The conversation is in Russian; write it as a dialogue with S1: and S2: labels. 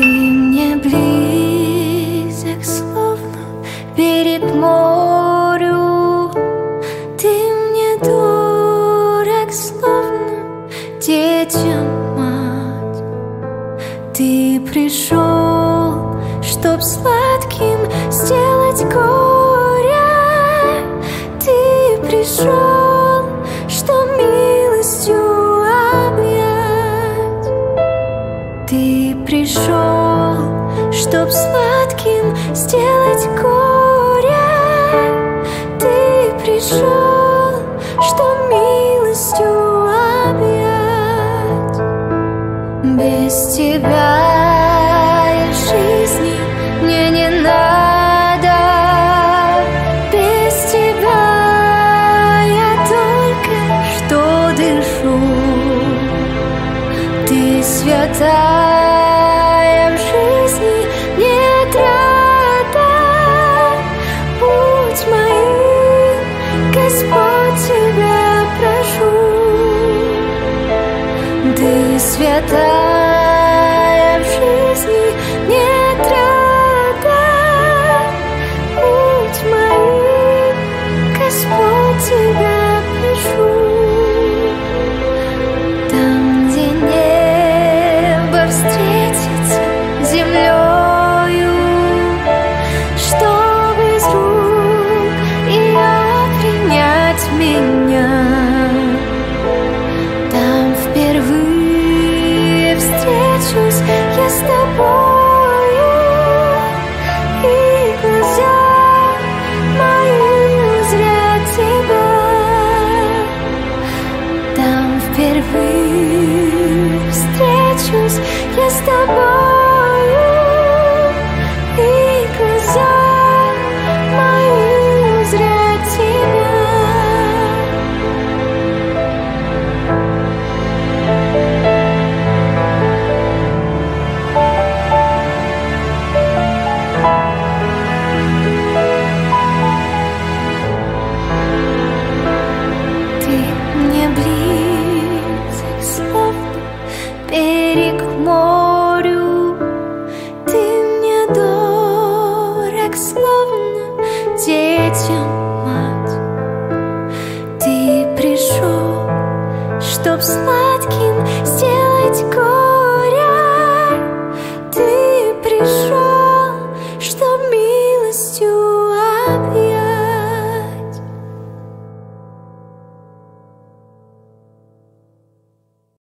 S1: мне близок, словно перед морю. Ты мне дорог, словно детям мать. Ты пришел, чтоб сладким сделать горе. Ты пришел, что милостью объять. Ты пришел, чтоб сладким сделать горе. Ты пришел, что милостью объять. Без тебя я жизни мне не надо. Без тебя я только что дышу. Ты святая, в жизни нет рада. Будь моим, Господь, тебя прошу. Ты святая, в жизни нет рада. Будь моим, Господь, тебя прошу. Там, где небо встретится с землею, чтоб из рук ее принять меня. Там впервые встречусь я с тобою, и глаза мои узрят тебя. Там впервые встречусь я с тобой.